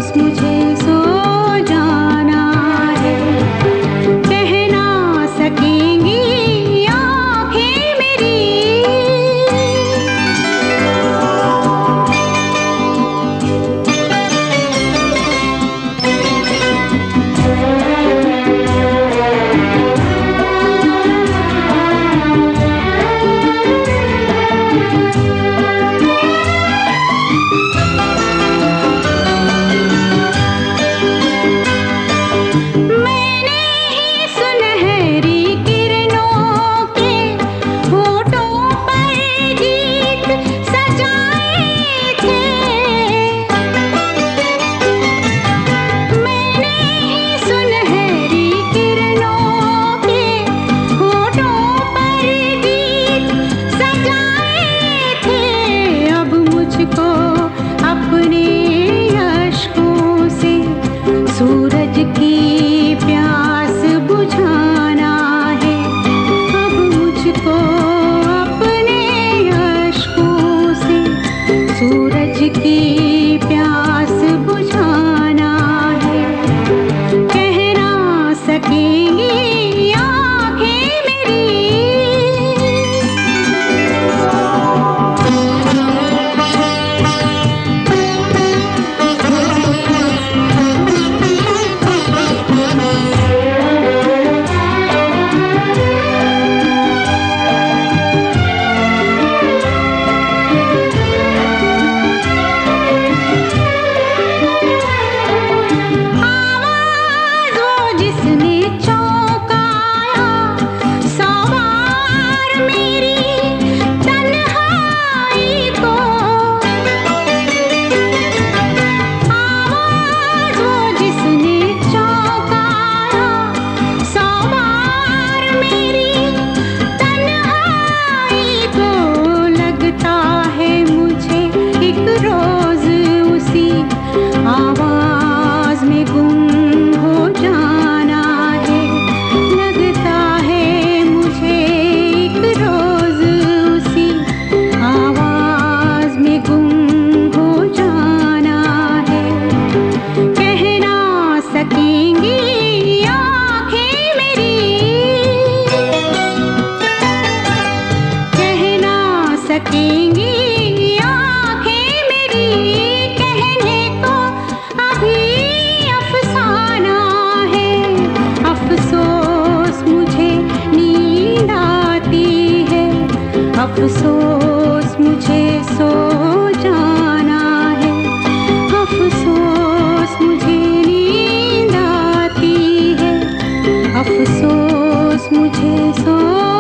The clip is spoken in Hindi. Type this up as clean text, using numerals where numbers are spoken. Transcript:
अफसोस मुझे सो जाना है। कह ना सकेंगी आँखें मेरी, सूरज की प्यास बुझाना है। अब मुझको अपने अश्कों से सूरज की प्यास बुझाना है। कह ना सकेंगी आँखें मेरी, आवाज में गुम हो जाना है। लगता है मुझे एक रोज उसी आवाज में गुम हो जाना है। कह ना सकेंगी आँखें मेरी, कह ना सकेंगी अफसोस मुझे सो जाना है। अफसोस मुझे नींद आती है। अफसोस मुझे सो